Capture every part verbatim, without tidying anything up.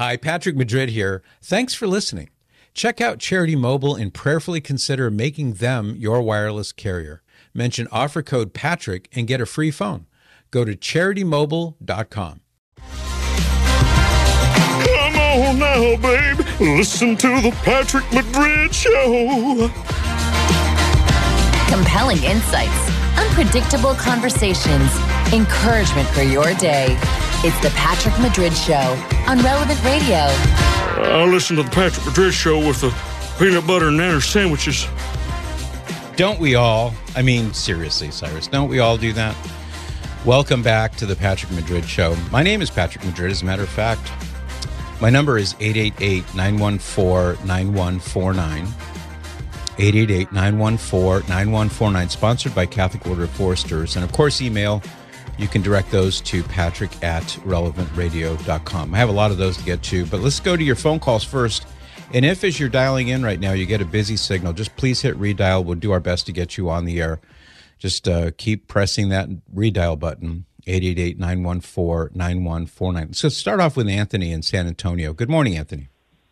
Hi, Patrick Madrid here. Thanks for listening. Check out Charity Mobile and prayerfully consider making them your wireless carrier. Mention offer code Patrick and get a free phone. Go to charity mobile dot com. Come on now, babe. Listen to the Patrick Madrid Show. Compelling insights, unpredictable conversations, encouragement for your day. It's the Patrick Madrid Show on Relevant Radio. I listen to the Patrick Madrid Show with the peanut butter and nanner sandwiches. Don't we all? I mean, seriously, Cyrus, don't we all do that? Welcome back to the Patrick Madrid Show. My name is Patrick Madrid, as a matter of fact. My number is eight eight eight, nine one four, nine one four nine. eight eight eight, nine one four, nine one four nine, sponsored by Catholic Order of Foresters. And, of course, email. You can direct those to patrick at relevant radio dot com. I have a lot of those to get to, but let's go to your phone calls first. And if, as you're dialing in right now, you get a busy signal, just please hit redial. We'll do our best to get you on the air. Just uh, keep pressing that redial button, eight eight eight, nine one four, nine one four nine. So start off with Anthony in San Antonio. Good morning, Anthony.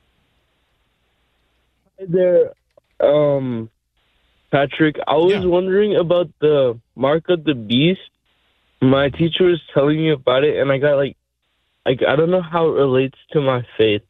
Hi there, um, Patrick. I was Yeah. wondering about the mark of the beast. My teacher was telling me about it, and I got like, like I don't know how it relates to my faith.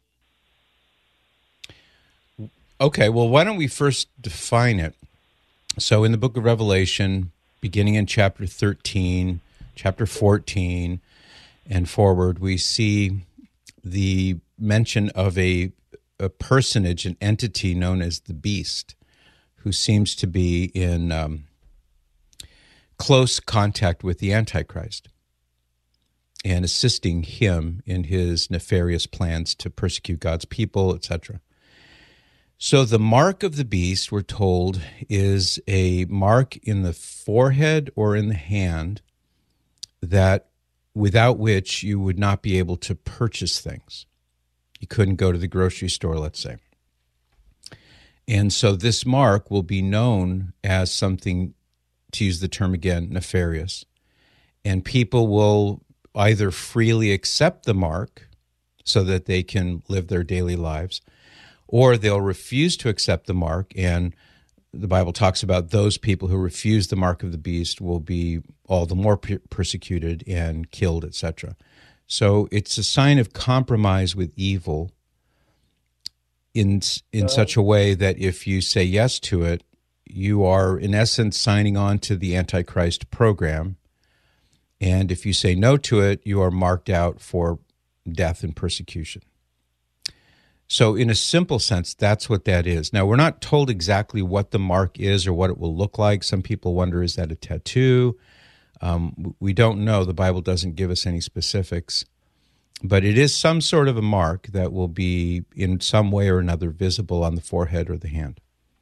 Okay, well, why don't we first define it? So in the book of Revelation, beginning in chapter thirteen, chapter fourteen, and forward, we see the mention of a, a personage, an entity known as the beast, who seems to be in um, close contact with the Antichrist and assisting him in his nefarious plans to persecute God's people, et cetera. So the mark of the beast, we're told, is a mark in the forehead or in the hand that without which you would not be able to purchase things. You couldn't go to the grocery store, let's say. And so this mark will be known as something, to use the term again, nefarious. And people will either freely accept the mark so that they can live their daily lives, or they'll refuse to accept the mark, and the Bible talks about those people who refuse the mark of the beast will be all the more per- persecuted and killed, et cetera. So it's a sign of compromise with evil in in such a way that if you say yes to it, you are in essence signing on to the Antichrist program, and if you say no to it, you are marked out for death and persecution. So in a simple sense, that's what that is. Now, we're not told exactly what the mark is or what it will look like. Some people wonder, is that a tattoo? Um, we don't know. The Bible doesn't give us any specifics. But it is some sort of a mark that will be in some way or another visible on the forehead or the hand.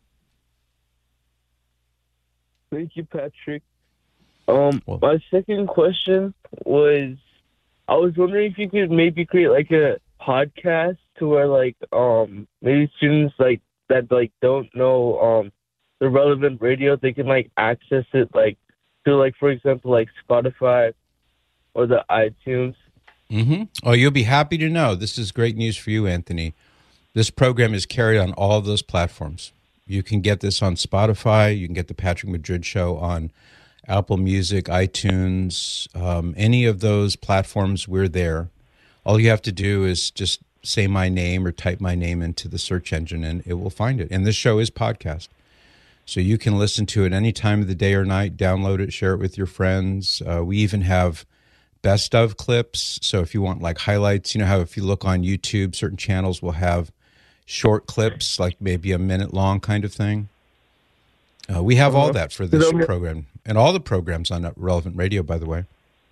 Thank you, Patrick. Um, Well- my second question was, I was wondering if you could maybe create like a podcast to where like um maybe students like that like don't know um the relevant radio, they can like access it like to like for example like Spotify or the iTunes. Mm-hmm. Oh, you'll be happy to know. This is great news for you, Anthony. This program is carried on all of those platforms. You can get this on Spotify. You can get the Patrick Madrid Show on Apple Music, iTunes, um, any of those platforms. We're there. All you have to do is just say my name or type my name into the search engine, and it will find it. And this show is podcast. So you can listen to it any time of the day or night, download it, share it with your friends. Uh, we even have best of clips. So if you want like highlights, you know how if you look on YouTube, certain channels will have short clips, like maybe a minute long kind of thing. Uh, we have all that for this program and all the programs on Relevant Radio, by the way.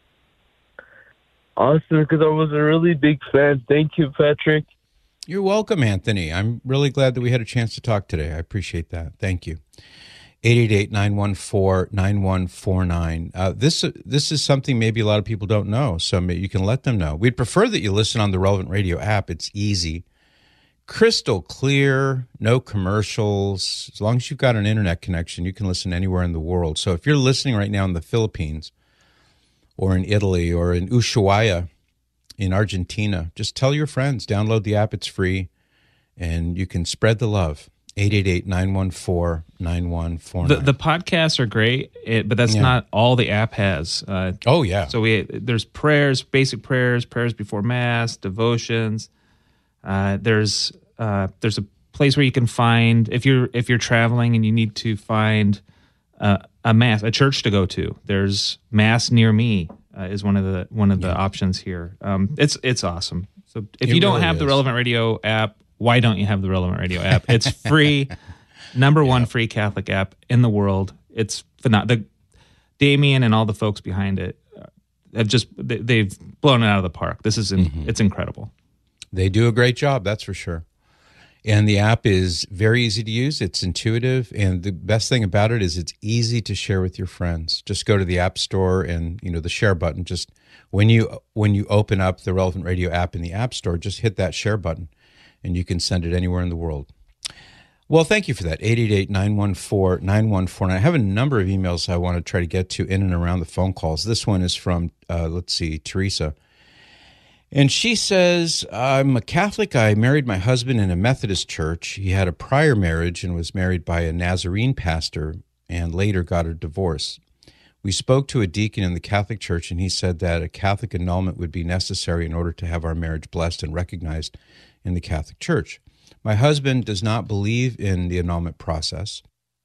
Awesome, because I was a really big fan. Thank you, Patrick. You're welcome, Anthony. I'm really glad that we had a chance to talk today. I appreciate that. Thank you. eight eight eight, nine one four, nine one four nine. Uh, this this is something maybe a lot of people don't know, so maybe you can let them know. We'd prefer that you listen on the Relevant Radio app. It's easy, crystal clear, no commercials. As long as you've got an internet connection, you can listen anywhere in the world. So if you're listening right now in the Philippines or in Italy or in Ushuaia, in Argentina. Just tell your friends, download the app, it's free, and you can spread the love. eight eight eight, nine one four, nine one four nine. The, the podcasts are great, it, but that's yeah. not all the app has. Uh, oh, yeah. So we there's prayers, basic prayers, prayers before Mass, devotions. Uh, there's uh, there's a place where you can find, if you're if you're traveling and you need to find uh, a Mass, a church to go to, there's Mass Near Me uh, is one of the one of the yeah. options here. Um, it's it's awesome. So if it you don't really have is. the Relevant Radio app, why don't you have the Relevant Radio app? It's free, number one yeah. free Catholic app in the world. It's phenomenal. Damien and all the folks behind it have just they, they've blown it out of the park. This is in, mm-hmm. it's incredible. They do a great job, that's for sure. And the app is very easy to use. It's intuitive, and the best thing about it is it's easy to share with your friends. Just go to the App Store and, you know, the share button. Just when you when you open up the Relevant Radio app in the App Store, just hit that share button, and you can send it anywhere in the world. Well, thank you for that. eight eight eight, nine one four, nine one four nine. I have a number of emails I want to try to get to in and around the phone calls. This one is from, uh, let's see, Teresa. And she says, I'm a Catholic. I married my husband in a Methodist church. He had a prior marriage and was married by a Nazarene pastor and later got a divorce. We spoke to a deacon in the Catholic Church, and he said that a Catholic annulment would be necessary in order to have our marriage blessed and recognized in the Catholic Church. My husband does not believe in the annulment process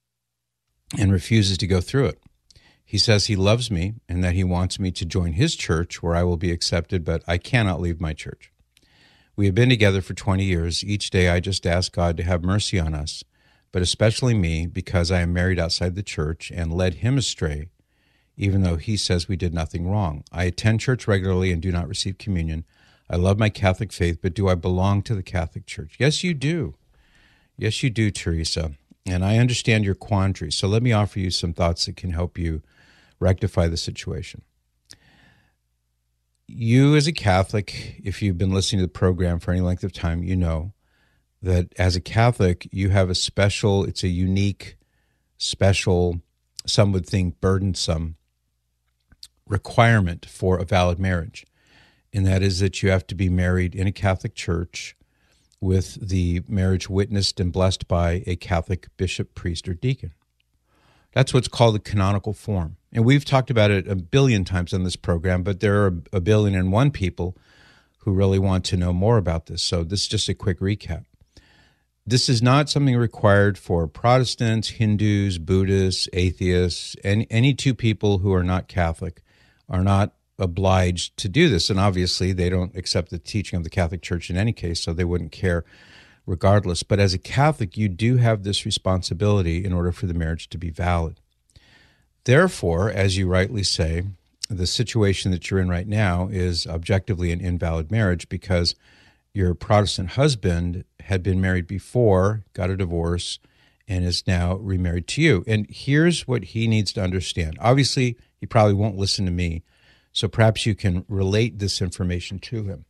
and refuses to go through it. He says he loves me and that he wants me to join his church where I will be accepted, but I cannot leave my church. We have been together for twenty years. Each day I just ask God to have mercy on us, but especially me because I am married outside the church and led him astray, even though he says we did nothing wrong. I attend church regularly and do not receive communion. I love my Catholic faith, but do I belong to the Catholic Church? Yes, you do. Yes, you do, Teresa. And I understand your quandary. So let me offer you some thoughts that can help you rectify the situation. You as a Catholic, if you've been listening to the program for any length of time, you know that as a Catholic, you have a special, it's a unique, special, some would think burdensome requirement for a valid marriage. And that is that you have to be married in a Catholic church with the marriage witnessed and blessed by a Catholic bishop, priest, or deacon. That's what's called the canonical form. And we've talked about it a billion times on this program, but there are a billion and one people who really want to know more about this. So this is just a quick recap. This is not something required for Protestants, Hindus, Buddhists, atheists, and any two people who are not Catholic are not obliged to do this. And obviously they don't accept the teaching of the Catholic Church in any case, so they wouldn't care regardless. But as a Catholic, you do have this responsibility in order for the marriage to be valid. Therefore, as you rightly say, the situation that you're in right now is objectively an invalid marriage because your Protestant husband had been married before, got a divorce, and is now remarried to you. And here's what he needs to understand. Obviously, he probably won't listen to me, so perhaps you can relate this information to him.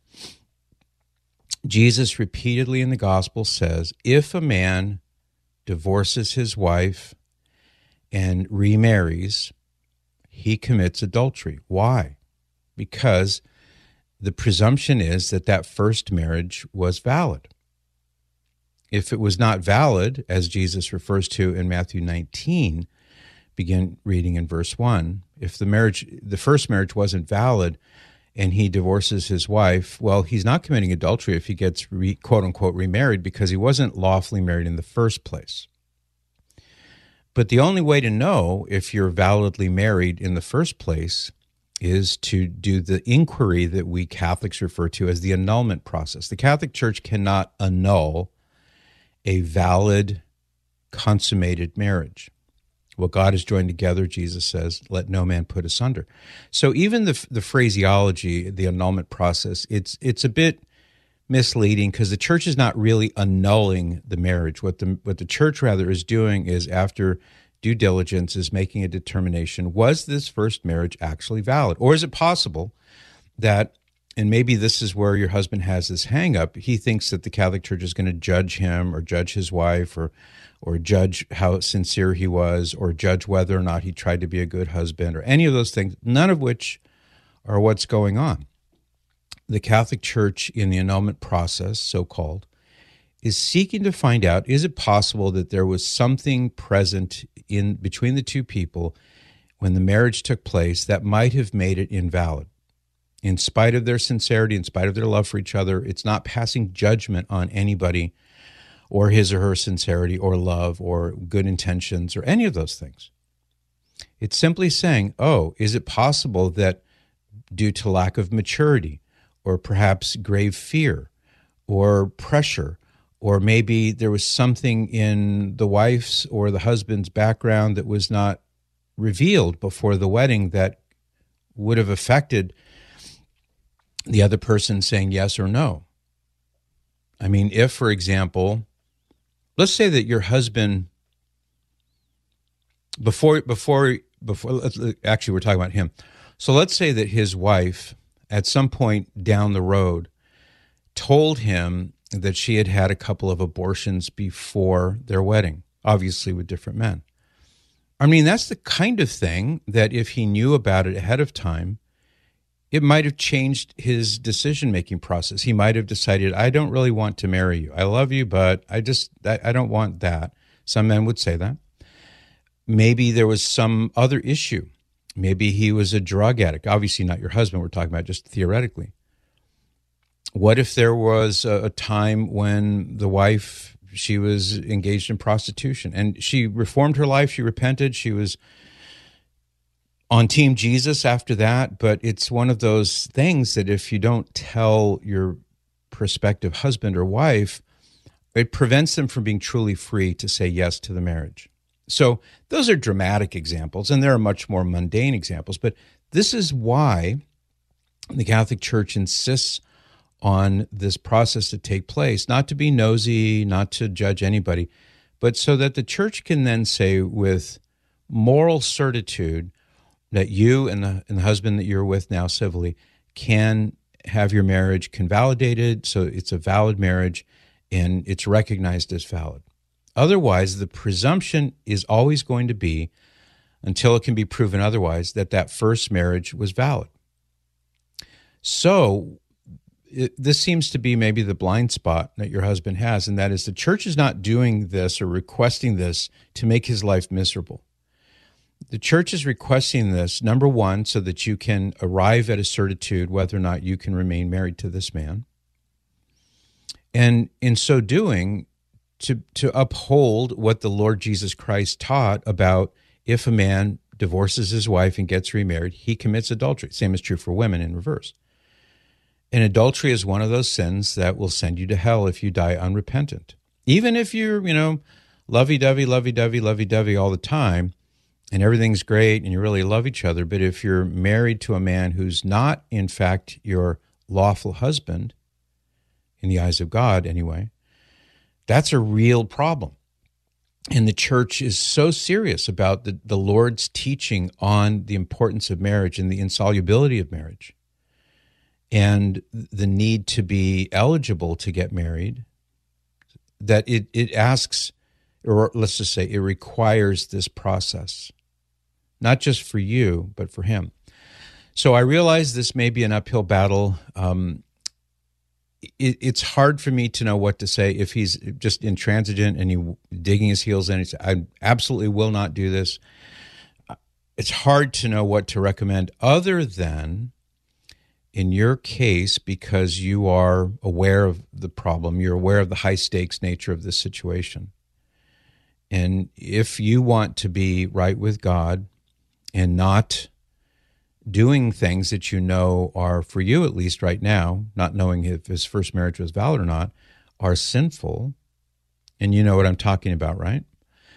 Jesus repeatedly in the gospel says, if a man divorces his wife and remarries, he commits adultery. Why? Because the presumption is that that first marriage was valid. If it was not valid, as Jesus refers to in Matthew nineteen, begin reading in verse one, if the marriage, the first marriage wasn't valid and he divorces his wife, well, he's not committing adultery if he gets re, quote-unquote remarried because he wasn't lawfully married in the first place. But the only way to know if you're validly married in the first place is to do the inquiry that we Catholics refer to as the annulment process. The Catholic Church cannot annul a valid, consummated marriage. What God has joined together, Jesus says, let no man put asunder. So even the the phraseology, the annulment process, it's it's a bit misleading because the church is not really annulling the marriage. What the what the church rather is doing is, after due diligence, is making a determination: was this first marriage actually valid, or is it possible that, and maybe this is where your husband has this hang up, he thinks that the Catholic Church is going to judge him or judge his wife or or judge how sincere he was, or judge whether or not he tried to be a good husband, or any of those things, none of which are what's going on. the Catholic Church in the annulment process, so-called, is seeking to find out, is it possible that there was something present in between the two people when the marriage took place that might have made it invalid? In spite of their sincerity, in spite of their love for each other, it's not passing judgment on anybody or his or her sincerity or love or good intentions or any of those things. It's simply saying, oh, is it possible that due to lack of maturity or perhaps grave fear or pressure, or maybe there was something in the wife's or the husband's background that was not revealed before the wedding that would have affected the other person saying yes or no? I mean, if, for example, let's say that your husband, before, before, before, actually we're talking about him. So let's say that his wife, at some point down the road, told him that she had had a couple of abortions before their wedding, obviously with different men. I mean, that's the kind of thing that if he knew about it ahead of time, it might have changed his decision-making process. He might have decided, I don't really want to marry you. I love you, but I just, I, I don't want that. Some men would say that. Maybe there was some other issue. Maybe he was a drug addict. Obviously not your husband, we're talking about just theoretically. What if there was a, a time when the wife, she was engaged in prostitution and she reformed her life, she repented, she was on Team Jesus after that, but it's one of those things that if you don't tell your prospective husband or wife, it prevents them from being truly free to say yes to the marriage. So those are dramatic examples, and there are much more mundane examples, but this is why the Catholic Church insists on this process to take place, not to be nosy, not to judge anybody, but so that the church can then say with moral certitude that you and the, and the husband that you're with now civilly can have your marriage convalidated, so it's a valid marriage and it's recognized as valid. Otherwise, the presumption is always going to be, until it can be proven otherwise, that that first marriage was valid. So it, this seems to be maybe the blind spot that your husband has, and that is the church is not doing this or requesting this to make his life miserable. The church is requesting this, number one, so that you can arrive at a certitude whether or not you can remain married to this man. And in so doing, to, to uphold what the Lord Jesus Christ taught about if a man divorces his wife and gets remarried, he commits adultery. Same is true for women in reverse. And adultery is one of those sins that will send you to hell if you die unrepentant. Even if you're, you know, lovey-dovey, lovey-dovey, lovey-dovey all the time, and everything's great and you really love each other, but if you're married to a man who's not, in fact, your lawful husband, in the eyes of God anyway, that's a real problem. And the church is so serious about the, the Lord's teaching on the importance of marriage and the insolubility of marriage and the need to be eligible to get married, that it, it asks, or let's just say it requires this process, not just for you, but for him. So I realize this may be an uphill battle. Um, it, it's hard for me to know what to say if he's just intransigent and he digging his heels in. He's, I absolutely will not do this. It's hard to know what to recommend other than, in your case, because you are aware of the problem, you're aware of the high stakes nature of this situation. And if you want to be right with God and not doing things that you know are, for you at least right now, not knowing if his first marriage was valid or not, are sinful, and you know what I'm talking about, right?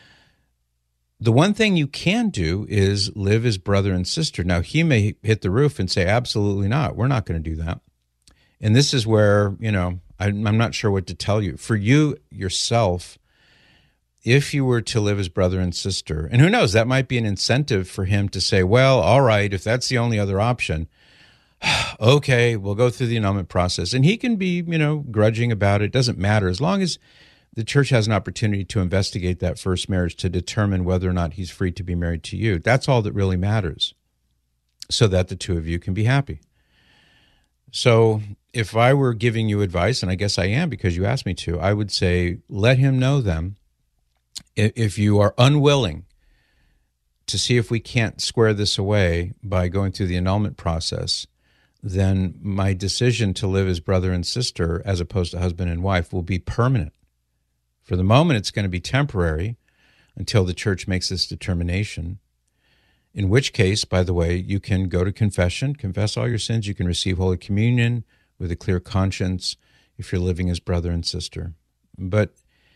The one thing you can do is live as brother and sister. Now, he may hit the roof and say, absolutely not. We're not going to do that. And this is where, you know, I'm not sure what to tell you. For you yourself, if you were to live as brother and sister, and who knows, that might be an incentive for him to say, well, all right, if that's the only other option, okay, we'll go through the annulment process. And he can be, you know, grudging about it. It doesn't matter. As long as the church has an opportunity to investigate that first marriage to determine whether or not he's free to be married to you. That's all that really matters, so that the two of you can be happy. So if I were giving you advice, and I guess I am because you asked me to, I would say let him know them. If you are unwilling to see if we can't square this away by going through the annulment process, then my decision to live as brother and sister as opposed to husband and wife will be permanent. For the moment, it's going to be temporary until the church makes this determination, in which case, by the way, you can go to confession, confess all your sins, you can receive Holy Communion with a clear conscience if you're living as brother and sister. But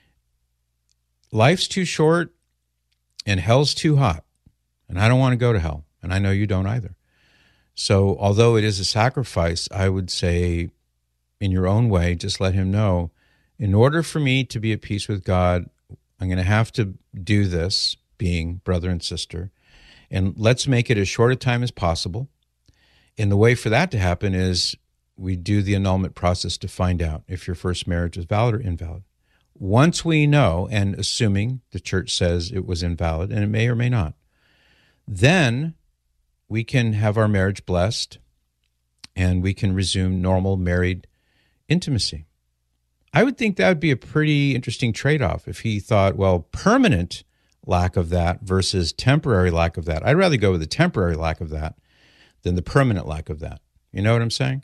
life's too short and hell's too hot, and I don't want to go to hell, and I know you don't either. So although it is a sacrifice, I would say in your own way, just let him know, in order for me to be at peace with God, I'm going to have to do this, being brother and sister, and let's make it as short a time as possible. And the way for that to happen is we do the annulment process to find out if your first marriage is valid or invalid. Once we know, and assuming the church says it was invalid, and it may or may not, then we can have our marriage blessed and we can resume normal married intimacy. I would think that would be a pretty interesting trade-off if he thought, well, permanent lack of that versus temporary lack of that. I'd rather go with the temporary lack of that than the permanent lack of that. You know what I'm saying?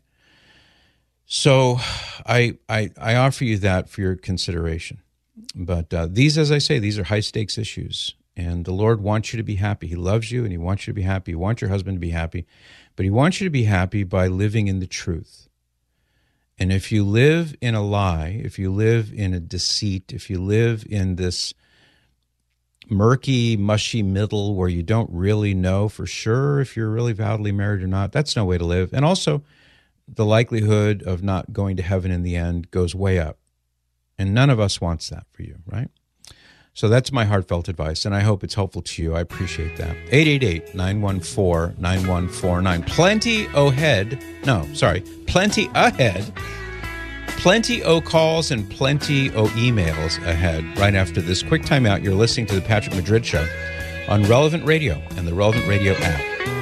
So I I, I offer you that for your consideration. But uh, these, as I say, these are high-stakes issues. And the Lord wants you to be happy. He loves you and he wants you to be happy. He wants your husband to be happy. But he wants you to be happy by living in the truth. And if you live in a lie, if you live in a deceit, if you live in this murky, mushy middle where you don't really know for sure if you're really validly married or not, that's no way to live. And also, the likelihood of not going to heaven in the end goes way up. And none of us wants that for you, right? So that's my heartfelt advice, and I hope it's helpful to you. I appreciate that. eight eight eight, nine one four, nine one four nine. Plenty ahead. No, sorry. Plenty ahead. Plenty o calls and plenty o emails ahead. Right after this quick timeout, you're listening to the Patrick Madrid Show on Relevant Radio and the Relevant Radio app.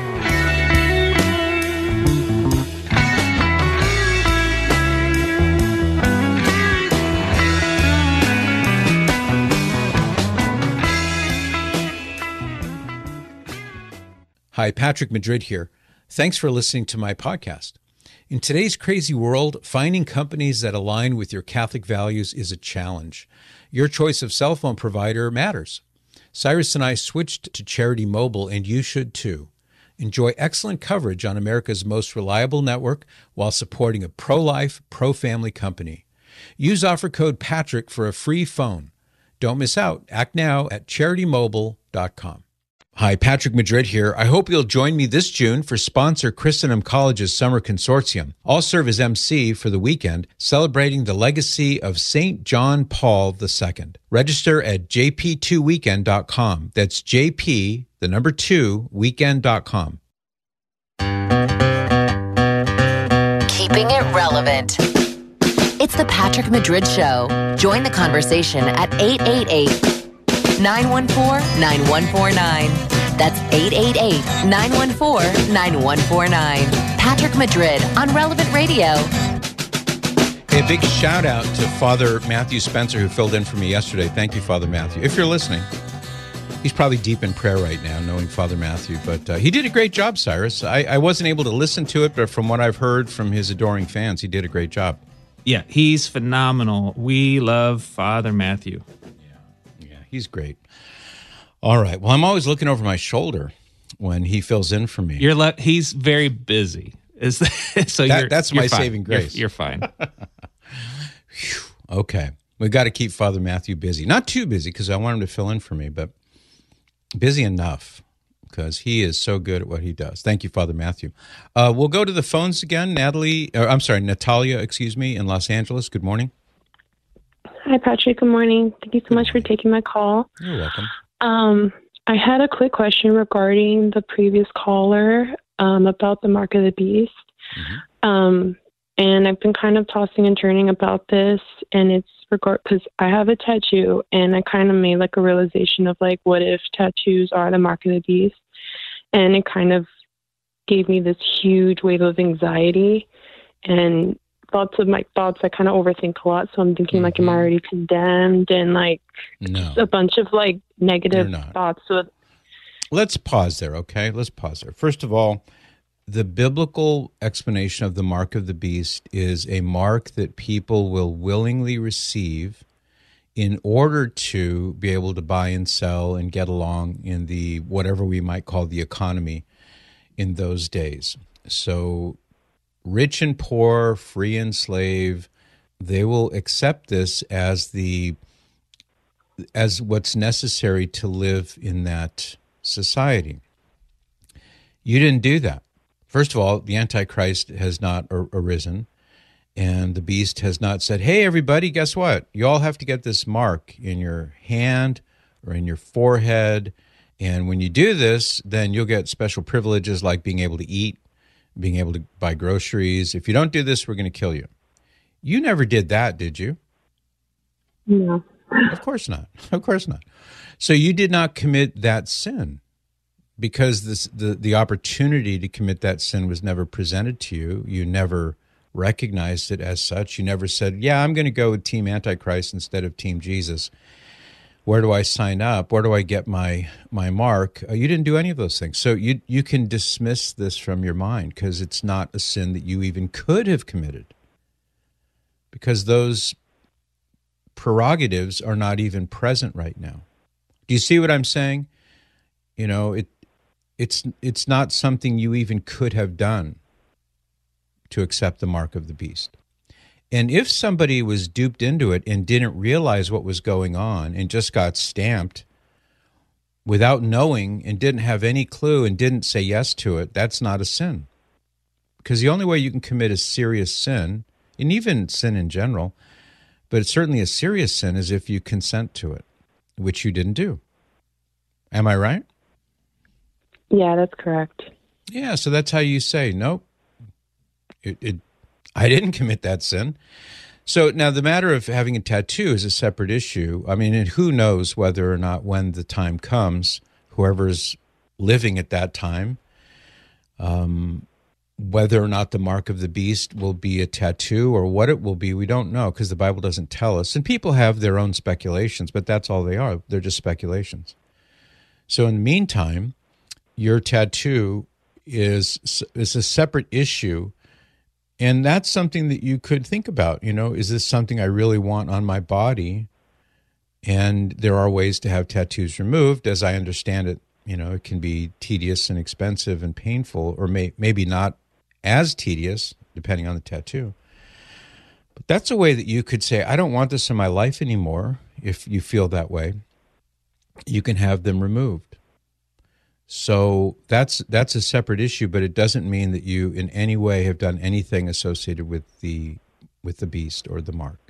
Hi, Patrick Madrid here. Thanks for listening to my podcast. In today's crazy world, finding companies that align with your Catholic values is a challenge. Your choice of cell phone provider matters. Cyrus and I switched to Charity Mobile, and you should too. Enjoy excellent coverage on America's most reliable network while supporting a pro-life, pro-family company. Use offer code PATRICK for a free phone. Don't miss out. Act now at charity mobile dot com. Hi, Patrick Madrid here. I hope you'll join me this June for sponsor Christendom College's Summer Consortium. I'll serve as M C for the weekend, celebrating the legacy of Saint John Paul the Second. Register at j p two weekend dot com. That's J P, the number two, weekend dot com. Keeping it relevant. It's the Patrick Madrid Show. Join the conversation at eight eight eight, nine one four, nine one four nine. That's eight eight eight, nine one four, nine one four nine. Patrick Madrid on Relevant Radio. Hey, a big shout out to Father Matthew Spencer, who filled in for me yesterday. Thank you, Father Matthew. If you're listening, he's probably deep in prayer right now, knowing Father Matthew. But uh, he did a great job, Cyrus. I, I wasn't able to listen to it, but from what I've heard from his adoring fans, he did a great job. Yeah, he's phenomenal. We love Father Matthew. Yeah, he's great. All right. Well, I'm always looking over my shoulder when he fills in for me. You're le- he's very busy. Is that, so that, you're, that's you're my fine. saving grace. You're, you're fine. Okay. We've got to keep Father Matthew busy. Not too busy because I want him to fill in for me, but busy enough because he is so good at what he does. Thank you, Father Matthew. Uh, we'll go to the phones again. Natalie, or, I'm sorry, Natalia, excuse me, in Los Angeles. Good morning. Hi, Patrick. Good morning. Thank you so much for taking my call. You're welcome. Um, I had a quick question regarding the previous caller um, about the mark of the beast. Mm-hmm. Um, and I've been kind of tossing and turning about this, and it's regard because I have a tattoo, and I kind of made like a realization of like, what if tattoos are the mark of the beast? And it kind of gave me this huge wave of anxiety. and lots of my thoughts, I kind of overthink a lot. So I'm thinking, Mm-hmm. like, am I already condemned? And, like, No. a bunch of, like, negative You're not. thoughts. So, Let's pause there, okay? Let's pause there. First of all, the biblical explanation of the mark of the beast is a mark that people will willingly receive in order to be able to buy and sell and get along in the whatever we might call the economy in those days. So rich and poor, free and slave, they will accept this as the as what's necessary to live in that society. You didn't do that. First of all, the Antichrist has not ar- arisen, and the beast has not said, hey, everybody, guess what? You all have to get this mark in your hand or in your forehead, and when you do this, then you'll get special privileges like being able to eat, being able to buy groceries. If you don't do this, we're going to kill you. You never did that, did you? no. Of course not. Of course not. So you did not commit that sin because this, the, the opportunity to commit that sin was never presented to you. You never recognized it as such. You never said, yeah, I'm going to go with Team Antichrist instead of Team Jesus. Where do I sign up? Where do I get my my mark? Uh, you didn't do any of those things. So you you can dismiss this from your mind because it's not a sin that you even could have committed, because those prerogatives are not even present right now. Do you see what I'm saying? You know, it it's it's not something you even could have done to accept the mark of the beast. And if somebody was duped into it and didn't realize what was going on and just got stamped without knowing and didn't have any clue and didn't say yes to it, that's not a sin. Because the only way you can commit a serious sin, and even sin in general, but it's certainly a serious sin, is if you consent to it, which you didn't do. Am I right? Yeah, that's correct. Yeah, so that's how you say, nope, it, it, I didn't commit that sin. So now the matter of having a tattoo is a separate issue. I mean, and who knows whether or not when the time comes, whoever's living at that time, um, whether or not the mark of the beast will be a tattoo or what it will be, we don't know because the Bible doesn't tell us. And people have their own speculations, but that's all they are. They're just speculations. So in the meantime, your tattoo is is a separate issue, and that's something that you could think about. You know, is this something I really want on my body? And there are ways to have tattoos removed. As I understand it, you know, it can be tedious and expensive and painful, or may, maybe not as tedious, depending on the tattoo. But that's a way that you could say, I don't want this in my life anymore. If you feel that way, you can have them removed. So that's that's a separate issue, but it doesn't mean that you in any way have done anything associated with the with the beast or the mark.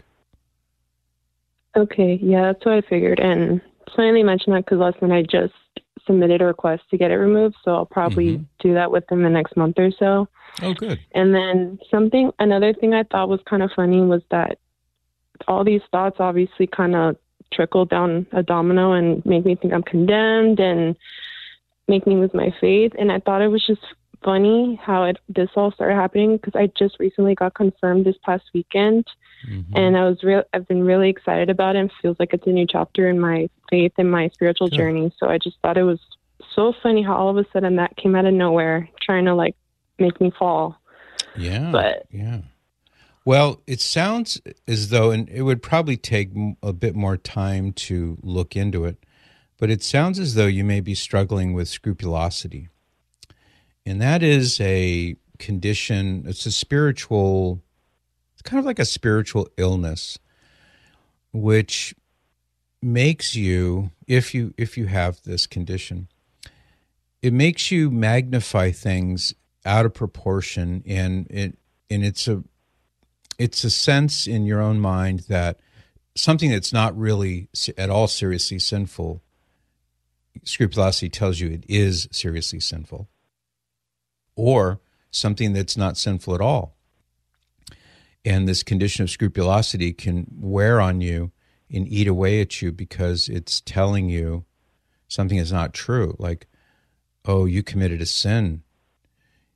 Okay, yeah, that's what I figured. And finally mentioned that because last night I just submitted a request to get it removed, so I'll probably Mm-hmm. do that within the next month or so. Oh, good. And then something, another thing I thought was kind of funny was that all these thoughts obviously kind of trickle down a domino and make me think I'm condemned and make me lose my faith. And I thought it was just funny how it this all started happening because I just recently got confirmed this past weekend. Mm-hmm. And I was real. I've been really excited about it. And feels like it's a new chapter in my faith and my spiritual Sure. journey. So I just thought it was so funny how all of a sudden that came out of nowhere, trying to like make me fall. Yeah. But- yeah. Well, it sounds as though, and it would probably take m- a bit more time to look into it, but it sounds as though you may be struggling with scrupulosity. And that is a condition, it's a spiritual, it's kind of like a spiritual illness, which makes you, if you if you have this condition, it makes you magnify things out of proportion, and it and it's a it's a sense in your own mind that something that's not really at all seriously sinful, scrupulosity tells you it is seriously sinful, or something that's not sinful at all. And this condition of scrupulosity can wear on you and eat away at you because it's telling you something is not true. Like, oh, you committed a sin.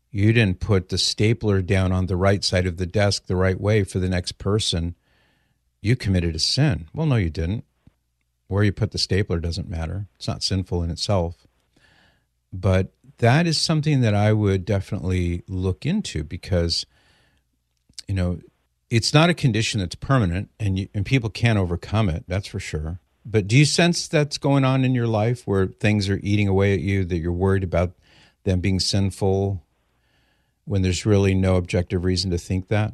You didn't put the stapler down on the right side of the desk the right way for the next person. You committed a sin. Well, no, you didn't. Where you put the stapler doesn't matter. It's not sinful in itself. But that is something that I would definitely look into because, you know, it's not a condition that's permanent and you, and people can't overcome it, that's for sure. But do you sense that's going on in your life where things are eating away at you, that you're worried about them being sinful when there's really no objective reason to think that?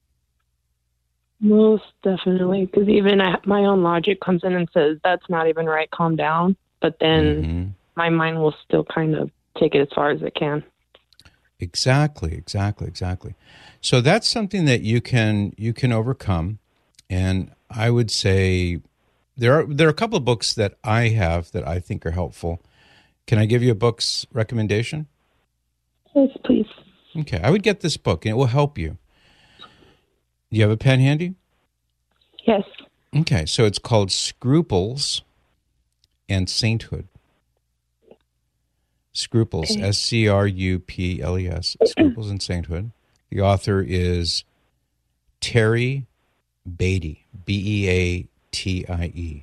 Most definitely, because even I, my own logic comes in and says, that's not even right, calm down. But then mm-hmm. my mind will still kind of take it as far as it can. Exactly, exactly, exactly. So that's something that you can you can overcome. And I would say there are there are a couple of books that I have that I think are helpful. Can I give you a book's recommendation? Yes, please. Okay, I would get this book, and it will help you. Do you have a pen handy? Yes. Okay, so it's called Scruples and Sainthood. Scruples, okay. S C R U P L E S, Scruples and Sainthood. The author is Terry Beatty, B E A T I E.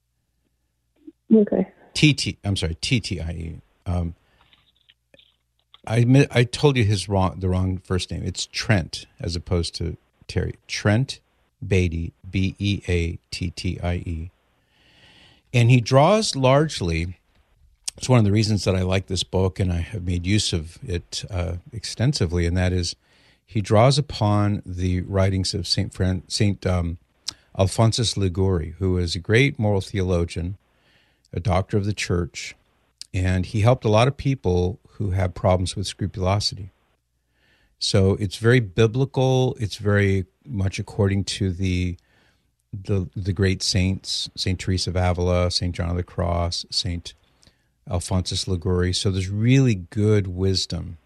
Okay. T T, I'm sorry, T T I E. Um, I admit, I told you his wrong, the wrong first name. It's Trent as opposed to Terry. Trent Beatty, B E A T T I E. And he draws largely, it's one of the reasons that I like this book and I have made use of it uh, extensively, and that is he draws upon the writings of Saint Fran- Saint um, Alphonsus Liguori, who is a great moral theologian, a doctor of the church, and he helped a lot of people who have problems with scrupulosity. So it's very biblical. It's very much according to the the, the great saints, Saint Teresa of Avila, Saint John of the Cross, Saint Alphonsus Liguori. So there's really good wisdom.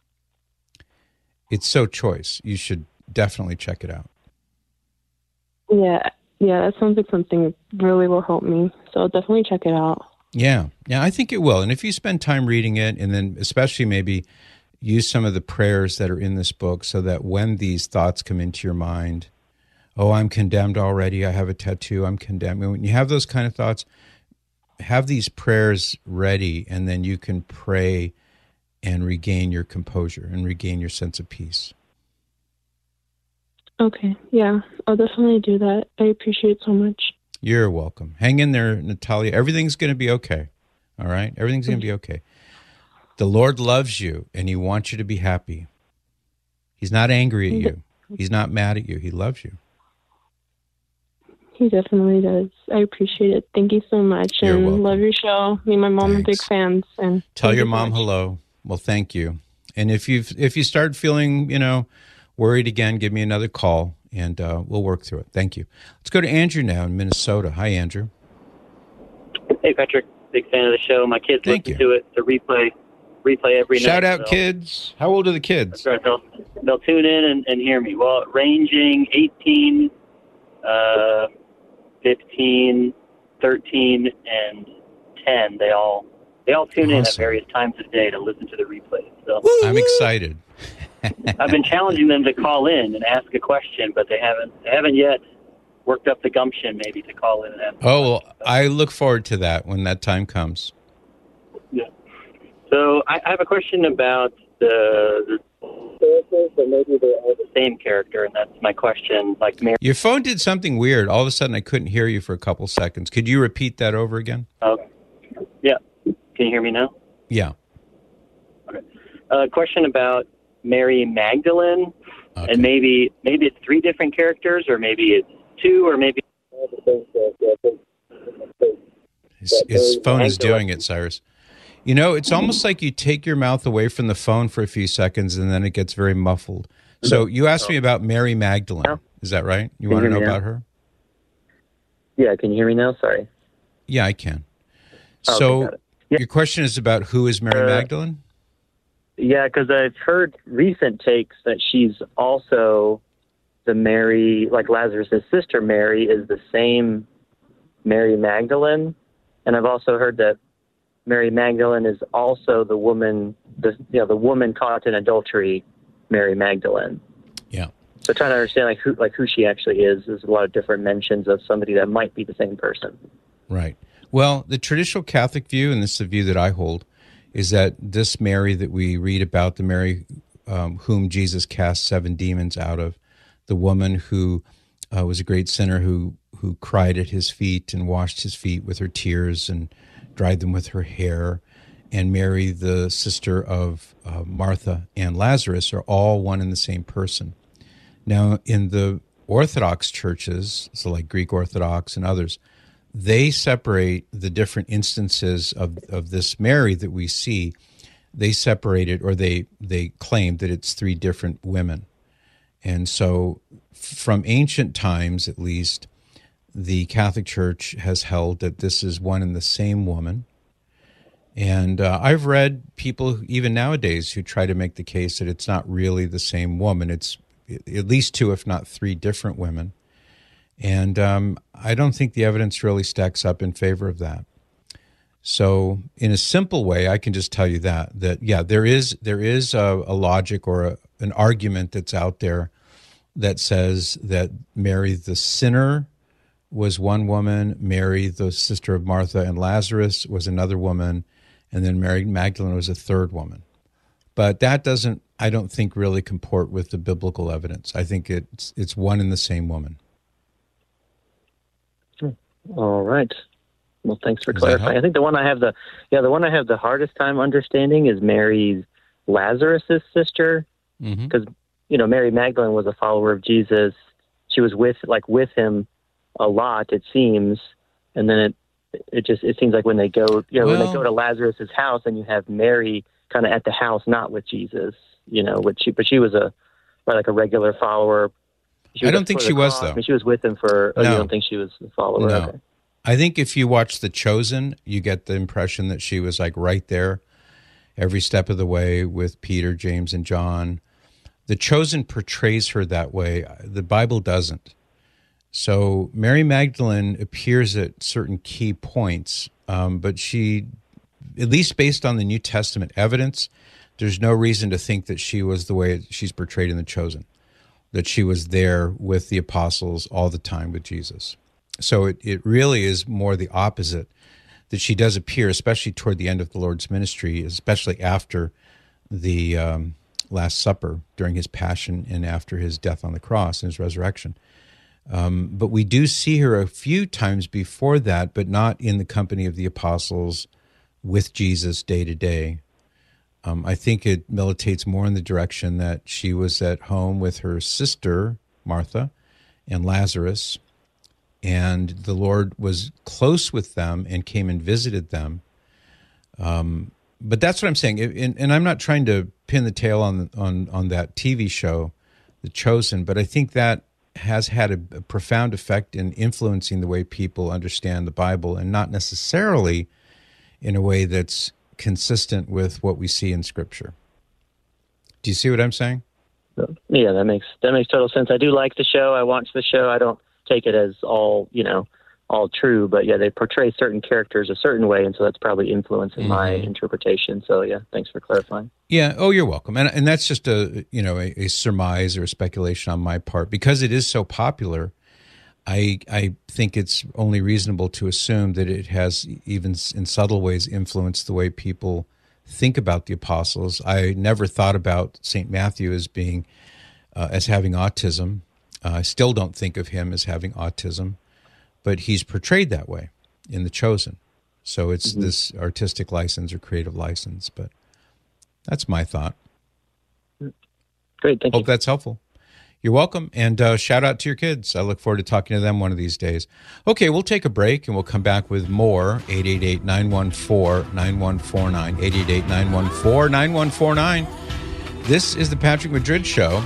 It's so choice. You should definitely check it out. Yeah, yeah, that sounds like something really will help me. So I'll definitely check it out. Yeah, yeah, I think it will. And if you spend time reading it, and then especially maybe use some of the prayers that are in this book so that when these thoughts come into your mind, oh, I'm condemned already, I have a tattoo, I'm condemned. When you have those kind of thoughts, have these prayers ready, and then you can pray and regain your composure and regain your sense of peace. Okay, yeah, I'll definitely do that. I appreciate it so much. You're welcome. Hang in there, Natalia. Everything's going to be okay. All right? Everything's going to be okay. The Lord loves you, and he wants you to be happy. He's not angry at you. He's not mad at you. He loves you. He definitely does. I appreciate it. Thank you so much. You're and welcome. Love your show. Me and my mom Thanks. are big fans. And Tell your you mom so hello. Well, thank you. And if you if you start feeling, you know, worried again, give me another call, and uh, we'll work through it. Thank you. Let's go to Andrew now in Minnesota. Hi, Andrew. Hey, Patrick. Big fan of the show. My kids Thank listen you. to it, to replay, replay every night. Shout out, so. kids. How old are the kids? That's right. They'll, they'll tune in and, and hear me. Well, ranging eighteen, uh, fifteen, thirteen, and ten. They all they all tune awesome. in at various times of day to listen to the replay. So I'm excited. I've been challenging them to call in and ask a question, but they haven't they haven't yet worked up the gumption maybe to call in and ask. Oh, well, I look forward to that when that time comes. Yeah. So I, I have a question about the, the characters, or maybe they're all the same character, and that's my question. Like Mary. Your phone did something weird. All of a sudden, I couldn't hear you for a couple seconds. Could you repeat that over again? Oh, yeah. Can you hear me now? Yeah. Okay. A uh, question about Mary Magdalene, okay. and maybe maybe it's three different characters, or maybe it's two, or maybe all the same character. His, his phone is doing it, Cyrus. You know, it's almost like you take your mouth away from the phone for a few seconds, and then it gets very muffled. So you asked me about Mary Magdalene. Is that right? You want to know about her? Yeah, can you hear me now? Sorry. Yeah, I can. Okay, so yeah. Your question is about who is Mary uh, Magdalene? Yeah, because I've heard recent takes that she's also the Mary, like Lazarus' sister Mary is the same Mary Magdalene. And I've also heard that Mary Magdalene is also the woman, the you know, the woman caught in adultery, Mary Magdalene. Yeah. So trying to understand like who like who she actually is. There's a lot of different mentions of somebody that might be the same person. Right. Well, the traditional Catholic view, and this is the view that I hold, is that this Mary that we read about, the Mary um, whom Jesus cast seven demons out of, the woman who uh, was a great sinner who who cried at his feet and washed his feet with her tears and dried them with her hair, and Mary, the sister of uh, Martha and Lazarus, are all one and the same person. Now, in the Orthodox churches, so like Greek Orthodox and others, they separate the different instances of, of this Mary that we see. They separate it, or they, they claim that it's three different women. And so from ancient times, at least, the Catholic Church has held that this is one and the same woman. And uh, I've read people, even nowadays, who try to make the case that it's not really the same woman. It's at least two, if not three, different women. And um, I don't think the evidence really stacks up in favor of that. So in a simple way, I can just tell you that, that yeah, there is there is a, a logic or a, an argument that's out there that says that Mary the sinner was one woman, Mary the sister of Martha and Lazarus was another woman, and then Mary Magdalene was a third woman. But that doesn't, I don't think, really comport with the biblical evidence. I think it's it's one and the same woman. All right. Well, thanks for clarifying. I think the one I have the yeah the one I have the hardest time understanding is Mary's Lazarus's sister, because mm-hmm. you know Mary Magdalene was a follower of Jesus. She was with like with him a lot, it seems, and then it it just it seems like when they go you know well, when they go to Lazarus's house, and you have Mary kind of at the house, not with Jesus, you know, which she but she was a like a regular follower. I don't think she was, though. I mean, she was with him for. Oh, no. You don't think she was a follower? No. Okay. I think if you watch The Chosen, you get the impression that she was like right there every step of the way with Peter, James, and John. The Chosen portrays her that way. The Bible doesn't. So Mary Magdalene appears at certain key points, um, but she, at least based on the New Testament evidence, there's no reason to think that she was the way she's portrayed in The Chosen, that she was there with the apostles all the time with Jesus. So it, it really is more the opposite, that she does appear, especially toward the end of the Lord's ministry, especially after the um, Last Supper, during his passion and after his death on the cross and his resurrection. Um, but we do see her a few times before that, but not in the company of the apostles with Jesus day to day. Um, I think it militates more in the direction that she was at home with her sister, Martha, and Lazarus, and the Lord was close with them and came and visited them. Um, but that's what I'm saying, and, and I'm not trying to pin the tail on, on, on that T V show, The Chosen, but I think that has had a, a profound effect in influencing the way people understand the Bible, and not necessarily in a way that's consistent with what we see in Scripture. Do you see what I'm saying? Yeah, that makes that makes total sense. I do like the show. I watch the show. I don't take it as all, you know, all true, but yeah, they portray certain characters a certain way, and so that's probably influencing mm-hmm. my interpretation. So yeah, thanks for clarifying. Yeah, oh, you're welcome. And and that's just a, you know, a, a surmise or a speculation on my part. Because it is so popular, I I think it's only reasonable to assume that it has, even in subtle ways, influenced the way people think about the apostles. I never thought about Saint Matthew as being, uh, as having autism. Uh, I still don't think of him as having autism, but he's portrayed that way in The Chosen. So it's mm-hmm. this artistic license or creative license, but that's my thought. Great, thank Hope you. Hope you. that's helpful. You're welcome, and uh, shout out to your kids. I look forward to talking to them one of these days. Okay, we'll take a break, and we'll come back with more. eight eight eight, nine one four, nine one four nine, eight eight eight, nine one four, nine one four nine. This is the Patrick Madrid Show.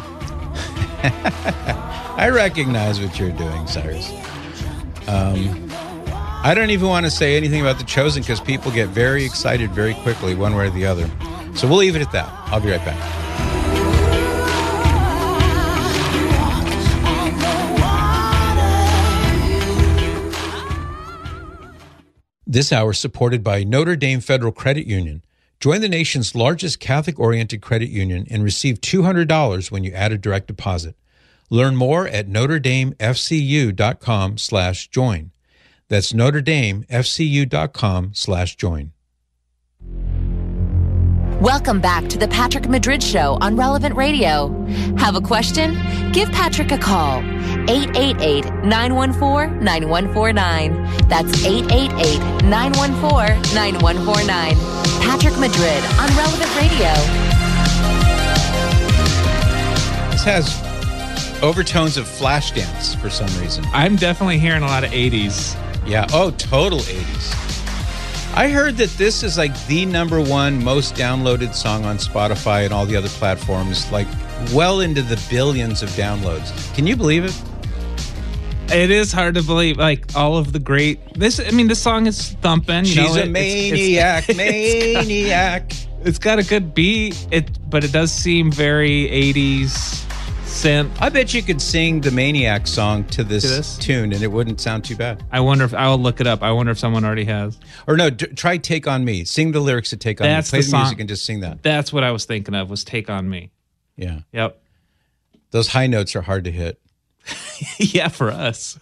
I recognize what you're doing, Cyrus. Um, I don't even want to say anything about The Chosen because people get very excited very quickly, one way or the other. So we'll leave it at that. I'll be right back. This hour is supported by Notre Dame Federal Credit Union. Join the nation's largest Catholic-oriented credit union and receive two hundred dollars when you add a direct deposit. Learn more at notredamefcu.com slash join. That's notredamefcu.com slash join. Welcome back to the Patrick Madrid Show on Relevant Radio. Have a question? Give Patrick a call. eight eight eight, nine one four, nine one four nine. That's eight eight eight, nine one four, nine one four nine. Patrick Madrid on Relevant Radio. This has overtones of Flashdance for some reason. I'm definitely hearing a lot of eighties. Yeah, oh, total eighties. I heard that this is like the number one most downloaded song on Spotify and all the other platforms, like well into the billions of downloads. Can you believe it? It is hard to believe, like all of the great. This, I mean, this song is thumping. You She's know, a it, maniac, it's, it's, maniac. It's got, it's got a good beat, it, but it does seem very eighties synth. I bet you could sing the Maniac song to this, To this? tune and it wouldn't sound too bad. I wonder if I'll look it up. I wonder if someone already has. Or no, d- try Take On Me. Sing the lyrics to Take On That's Me. Play the the, song. music and just sing that. That's what I was thinking of. Was Take On Me. Yeah. Yep. Those high notes are hard to hit. Yeah, for us.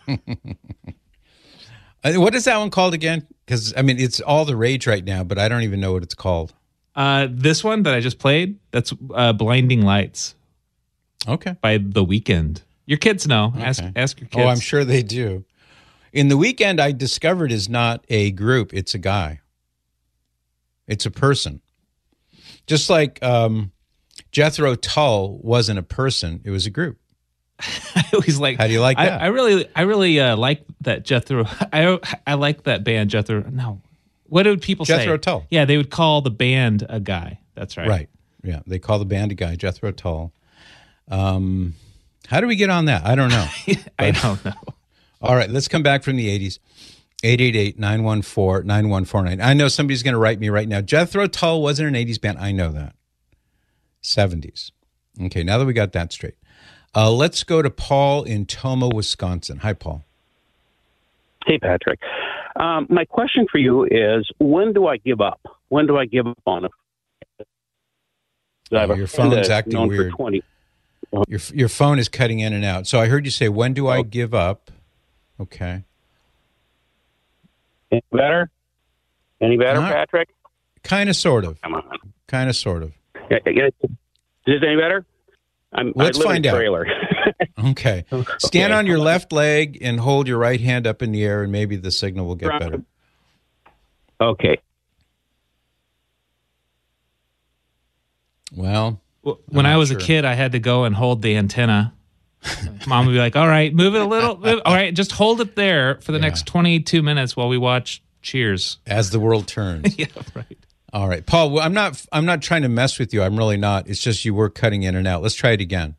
Uh, What is that one called again? Because, I mean, it's all the rage right now, but I don't even know what it's called. Uh, this one that I just played, that's uh, Blinding Lights Okay. by The Weeknd. Your kids know. Ask Okay. ask your kids. Oh, I'm sure they do. In The Weeknd, I discovered is not a group, it's a guy. It's a person. Just like um, Jethro Tull wasn't a person, it was a group. I always like. How do you like I, that? I really, I really uh, like that Jethro. I I like that band Jethro. No, what would people say? Jethro Tull. Yeah, they would call the band a guy. That's right. Right. Yeah. They call the band a guy, Jethro Tull. Um, how do we get on that? I don't know. I don't know. All right. Let's come back from the eighties. eight eight eight, nine one four, nine one four nine. I know somebody's going to write me right now. Jethro Tull wasn't an eighties band. I know that. seventies. Okay. Now that we got that straight. Uh, let's go to Paul in Toma, Wisconsin. Hi, Paul. Hey, Patrick. Um, my question for you is, when do I give up? When do I give up on it? I have Oh, a your friend phone's that's acting known for weird. twenty Your your phone is cutting in and out. So I heard you say, when do I Oh. give up? Okay. Any better? Any better, Not- Patrick? Kind of, sort of. Come on. Kind of, sort of. Yeah, yeah, Is this any better? I'm, Let's I live find in out. a trailer. Okay. Stand Okay. on your left leg and hold your right hand up in the air, and maybe the signal will get better. Okay. Well, Well, When I'm I not was sure. a kid, I had to go and hold the antenna. Mom would be like, "All right, move it a little. Move, all right, just hold it there for the Yeah. next twenty-two minutes while we watch Cheers." as the world turns. Yeah, right. All right, Paul. Well, I'm not. I'm not trying to mess with you. I'm really not. It's just you were cutting in and out. Let's try it again.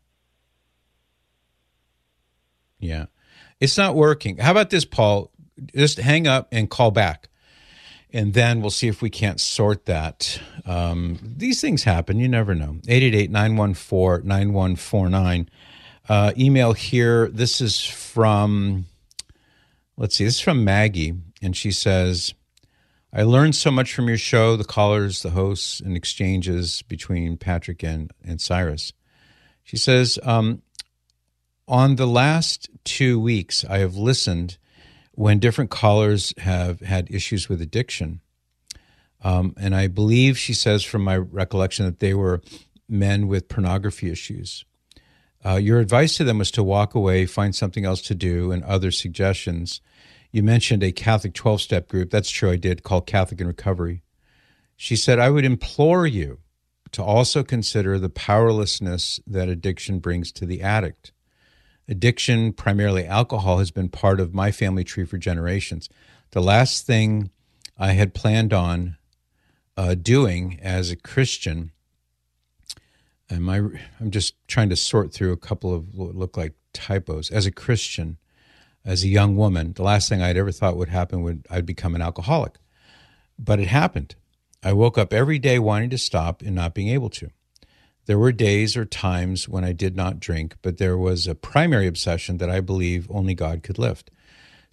Yeah, it's not working. How about this, Paul? Just hang up and call back, and then we'll see if we can't sort that. Um, these things happen. You never know. eight eight eight, nine one four, nine one four nine. Uh, email here. This is from. Let's see. This is from Maggie, and she says, I learned so much from your show, the callers, the hosts, and exchanges between Patrick and, and Cyrus. She says, um, on the last two weeks, I have listened when different callers have had issues with addiction. Um, and I believe, she says, from my recollection, that they were men with pornography issues. Uh, your advice to them was to walk away, find something else to do, and other suggestions. You mentioned a Catholic twelve-step group. That's true, I did, called Catholic in Recovery. She said, I would implore you to also consider the powerlessness that addiction brings to the addict. Addiction, primarily alcohol, has been part of my family tree for generations. The last thing I had planned on uh, doing as a Christian, and my, I'm just trying to sort through a couple of what look like typos. As a Christian, as a young woman, the last thing I'd ever thought would happen would I'd become an alcoholic. But it happened. I woke up every day wanting to stop and not being able to. There were days or times when I did not drink, but there was a primary obsession that I believe only God could lift.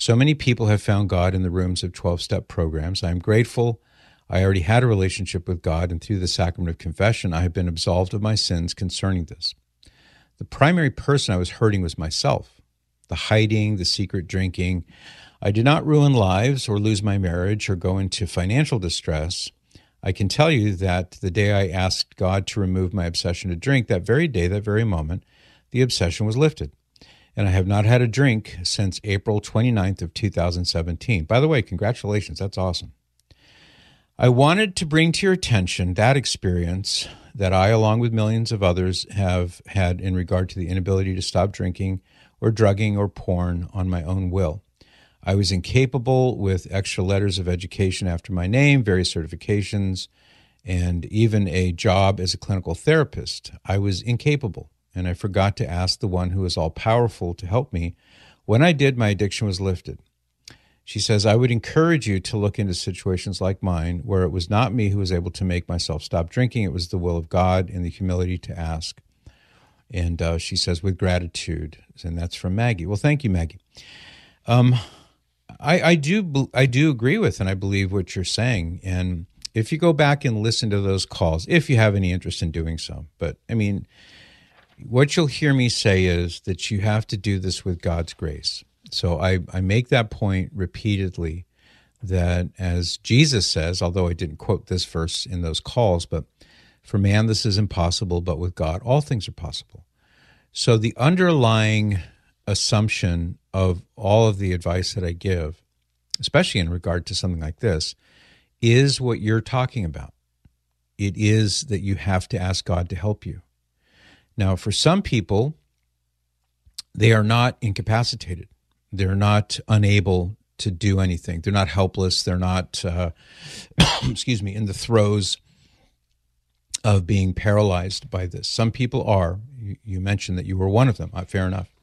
So many people have found God in the rooms of twelve-step programs. I am grateful. I already had a relationship with God, and through the sacrament of confession, I have been absolved of my sins concerning this. The primary person I was hurting was myself. The hiding, the secret drinking. I did not ruin lives or lose my marriage or go into financial distress. I can tell you that the day I asked God to remove my obsession to drink, that very day, that very moment, the obsession was lifted. And I have not had a drink since April twenty-ninth of two thousand seventeen. By the way, congratulations. That's awesome. I wanted to bring to your attention that experience that I, along with millions of others, have had in regard to the inability to stop drinking or drugging or porn on my own will. I was incapable with extra letters of education after my name, various certifications, and even a job as a clinical therapist. I was incapable, and I forgot to ask the one who is all-powerful to help me. When I did, my addiction was lifted. She says, I would encourage you to look into situations like mine where it was not me who was able to make myself stop drinking. It was the will of God and the humility to ask. And uh, she says, with gratitude. And that's from Maggie. Well, thank you, Maggie. Um, I, I do I do agree with and I believe what you're saying. And if you go back and listen to those calls, if you have any interest in doing so, but I mean, what you'll hear me say is that you have to do this with God's grace. So I, I make that point repeatedly that as Jesus says, although I didn't quote this verse in those calls, but for man this is impossible, but with God all things are possible. So the underlying assumption of all of the advice that I give, especially in regard to something like this, is what you're talking about. It is that you have to ask God to help you. Now, for some people, they are not incapacitated. They're not unable to do anything. They're not helpless. They're not, uh, excuse me, in the throes of being paralyzed by this. Some people are. You, you mentioned that you were one of them. Uh, fair enough.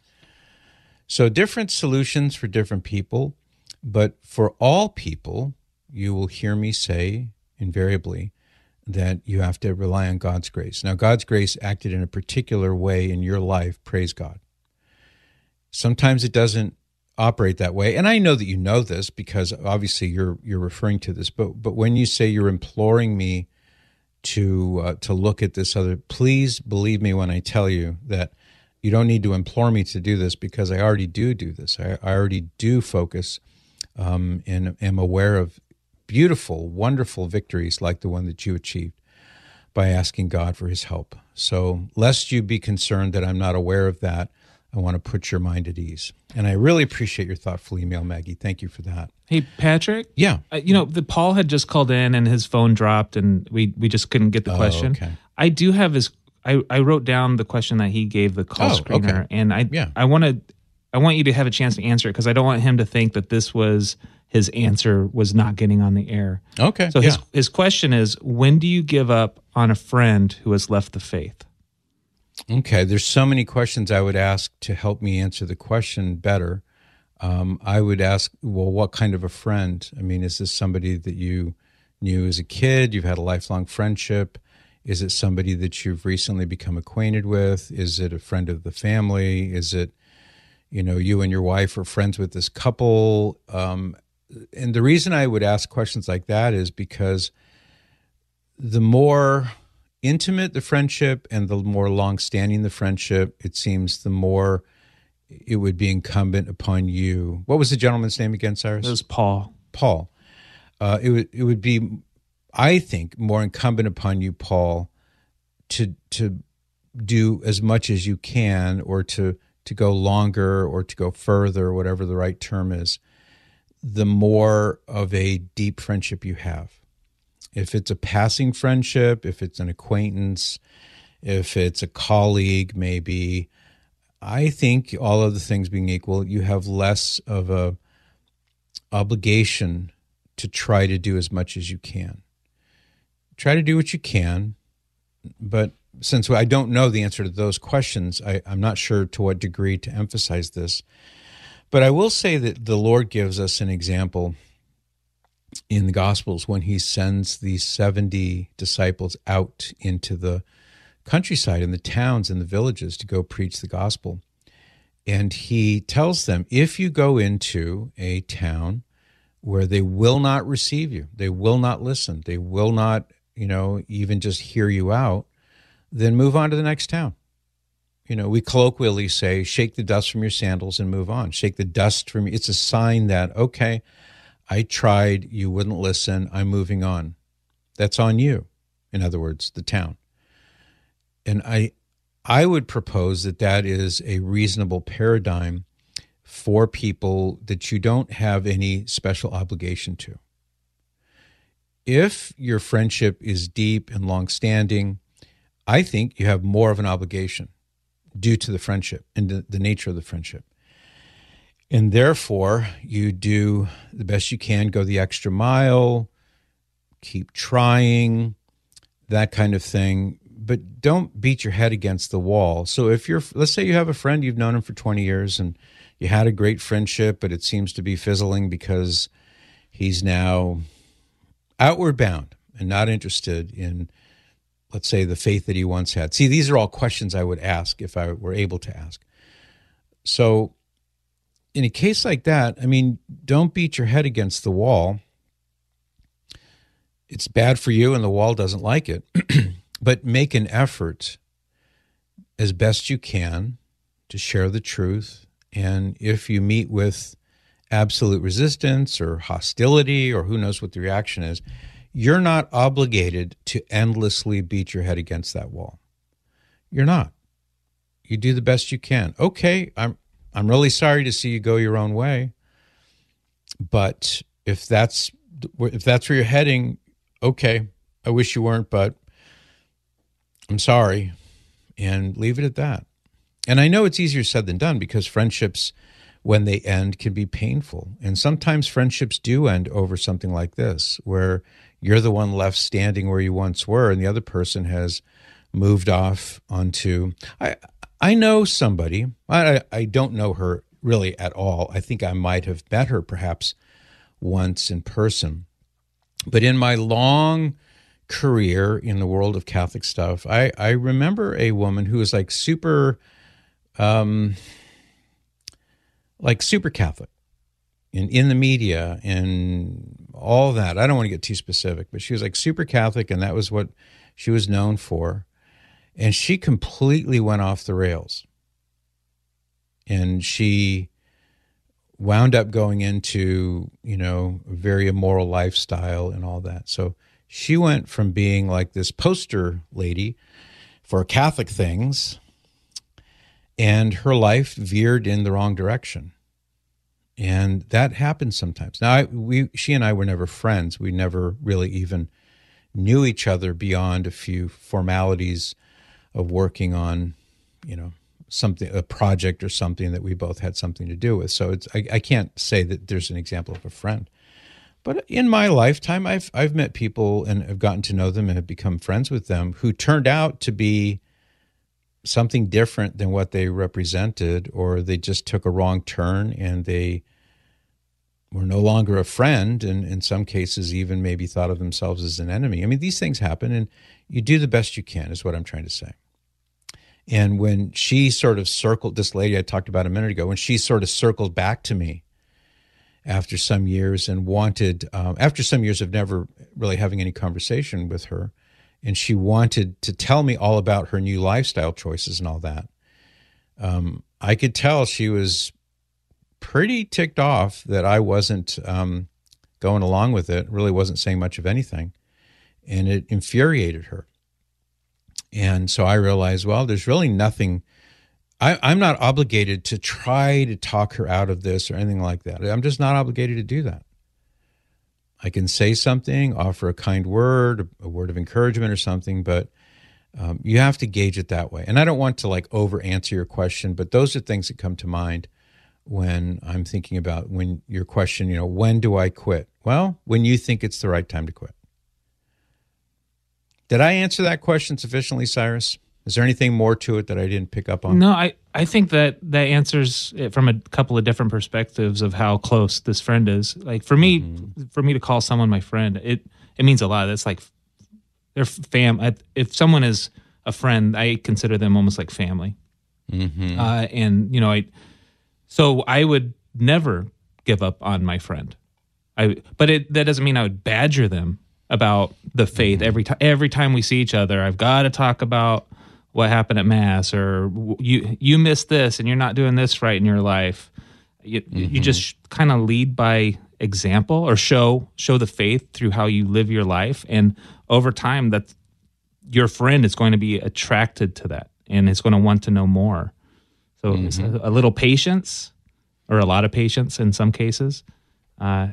So different solutions for different people, but for all people, you will hear me say invariably that you have to rely on God's grace. Now, God's grace acted in a particular way in your life. Praise God. Sometimes it doesn't operate that way. And I know that you know this because obviously you're you're referring to this, but but when you say you're imploring me to uh, to look at this other, please believe me when I tell you that you don't need to implore me to do this because I already do do this. I, I already do focus um, and am aware of beautiful, wonderful victories like the one that you achieved by asking God for his help. So lest you be concerned that I'm not aware of that, I want to put your mind at ease. And I really appreciate your thoughtful email, Maggie. Thank you for that. Hey, Patrick? Yeah. Uh, you know, the Paul had just called in and his phone dropped and we, we just couldn't get the Oh, question. okay. I do have his, I, I wrote down the question that he gave the call Oh, screener okay. and I, Yeah. I want to, I want you to have a chance to answer it because I don't want him to think that this was his answer was not getting on the air. Okay. So yeah. his, his question is, when do you give up on a friend who has left the faith? Okay, there's so many questions I would ask to help me answer the question better. Um, I would ask, well, what kind of a friend? I mean, is this somebody that you knew as a kid? You've had a lifelong friendship? Is it somebody that you've recently become acquainted with? Is it a friend of the family? Is it, you know, you and your wife are friends with this couple? Um, and the reason I would ask questions like that is because the more intimate the friendship and the more long-standing the friendship, it seems the more it would be incumbent upon you. What was the gentleman's name again, Cyrus? It was Paul. Paul. Uh, it would it would be, I think, more incumbent upon you, Paul, to to do as much as you can, or to to go longer, or to go further, whatever the right term is, the more of a deep friendship you have. If it's a passing friendship, if it's an acquaintance, if it's a colleague, maybe, I think all of the things being equal, you have less of a obligation to try to do as much as you can. Try to do what you can, but since I don't know the answer to those questions, I, I'm not sure to what degree to emphasize this. But I will say that the Lord gives us an example in the Gospels when he sends these seventy disciples out into the countryside, in the towns and the villages to go preach the gospel. And he tells them, if you go into a town where they will not receive you, they will not listen, they will not, you know, even just hear you out, then move on to the next town. You know, we colloquially say, shake the dust from your sandals and move on. Shake the dust from, it's a sign that, okay, I tried, you wouldn't listen, I'm moving on. That's on you. In other words, the town. And I, I would propose that that is a reasonable paradigm for people that you don't have any special obligation to. If your friendship is deep and long-standing, I think you have more of an obligation due to the friendship and the, the nature of the friendship. And therefore, you do the best you can, go the extra mile, keep trying, that kind of thing. But don't beat your head against the wall. So if you're, let's say you have a friend, you've known him for twenty years and you had a great friendship, but it seems to be fizzling because he's now outward bound and not interested in, let's say, the faith that he once had. See, these are all questions I would ask if I were able to ask. So in a case like that, I mean, don't beat your head against the wall. It's bad for you and the wall doesn't like it. But make an effort as best you can to share the truth. And if you meet with absolute resistance or hostility or who knows what the reaction is, you're not obligated to endlessly beat your head against that wall. You're not. You do the best you can. Okay, I'm I'm really sorry to see you go your own way. But if that's if that's where you're heading, okay, I wish you weren't, but I'm sorry, and leave it at that. And I know it's easier said than done because friendships, when they end, can be painful. And sometimes friendships do end over something like this, where you're the one left standing where you once were, and the other person has moved off onto... I I know somebody. I, I don't know her really at all. I think I might have met her perhaps once in person. But in my long career in the world of Catholic stuff, I, I remember a woman who was like super, um, like super Catholic in, in the media and all that. I don't want to get too specific, but she was like super Catholic, and that was what she was known for. And she completely went off the rails. And she wound up going into, you know, a very immoral lifestyle and all that. So she went from being like this poster lady for Catholic things, and her life veered in the wrong direction. And that happens sometimes. Now, I, we, she and I were never friends. We never really even knew each other beyond a few formalities of working on, you know, something, a project or something that we both had something to do with. So it's, I, I can't say that there's an example of a friend. But in my lifetime, I've I've met people and have gotten to know them and have become friends with them who turned out to be something different than what they represented, or they just took a wrong turn and they were no longer a friend, and in some cases even maybe thought of themselves as an enemy. I mean, these things happen, and you do the best you can is what I'm trying to say. And when she sort of circled, this lady I talked about a minute ago, when she sort of circled back to me after some years and wanted, um, after some years of never really having any conversation with her, and she wanted to tell me all about her new lifestyle choices and all that, um, I could tell she was pretty ticked off that I wasn't um, going along with it, really wasn't saying much of anything, and it infuriated her. And so I realized, well, there's really nothing, I, I'm not obligated to try to talk her out of this or anything like that. I'm just not obligated to do that. I can say something, offer a kind word, a word of encouragement or something, but um, you have to gauge it that way. And I don't want to like over answer your question, but those are things that come to mind when I'm thinking about when your question, you know, when do I quit? Well, when you think it's the right time to quit. Did I answer that question sufficiently, Cyrus? Is there anything more to it that I didn't pick up on? No, I, I think that that answers it from a couple of different perspectives of how close this friend is. Like for me, mm-hmm. for me to call someone my friend, it it means a lot. It's like they're fam. If someone is a friend, I consider them almost like family. Mm-hmm. Uh, and, you know, I, so I would never give up on my friend. I, but it, that doesn't mean I would badger them about the faith mm-hmm. every time. Every time we see each other, I've got to talk about what happened at Mass, or you you missed this and you're not doing this right in your life. You, mm-hmm. you just kind of lead by example, or show show the faith through how you live your life, and over time, that your friend is going to be attracted to that, and it's going to want to know more. So mm-hmm. a, a little patience, or a lot of patience in some cases. Uh,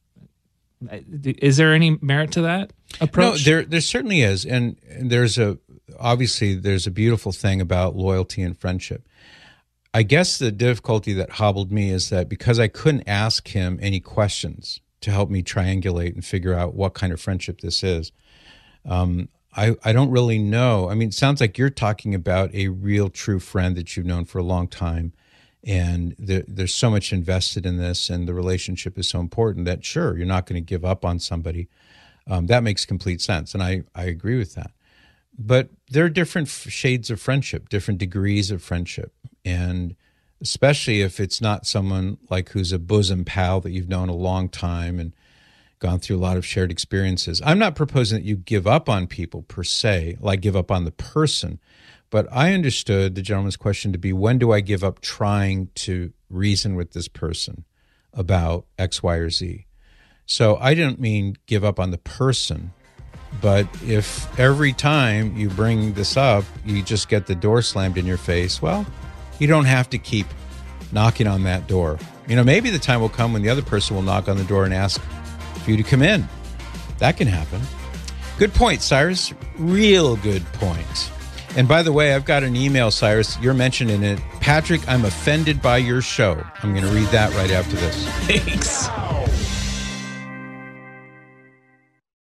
is there any merit to that approach? No, there there certainly is, and, and there's a obviously there's a beautiful thing about loyalty and friendship. I guess the difficulty that hobbled me is that because I couldn't ask him any questions to help me triangulate and figure out what kind of friendship this is, um, I, I don't really know. I mean, it sounds like you're talking about a real, true friend that you've known for a long time, and there, there's so much invested in this, and the relationship is so important that, sure, you're not going to give up on somebody. Um, that makes complete sense, and I, I agree with that. But there are different f- shades of friendship, different degrees of friendship. And especially if it's not someone like who's a bosom pal that you've known a long time and gone through a lot of shared experiences. I'm not proposing that you give up on people per se, like give up on the person. But I understood the gentleman's question to be, when do I give up trying to reason with this person about X, Y, or Z? So I didn't mean give up on the person. But if every time you bring this up, you just get the door slammed in your face, well, you don't have to keep knocking on that door. You know, maybe the time will come when the other person will knock on the door and ask for you to come in. That can happen. Good point, Cyrus. Real good point. And by the way, I've got an email, Cyrus. You're mentioned in it. Patrick, I'm offended by your show. I'm going to read that right after this. Thanks.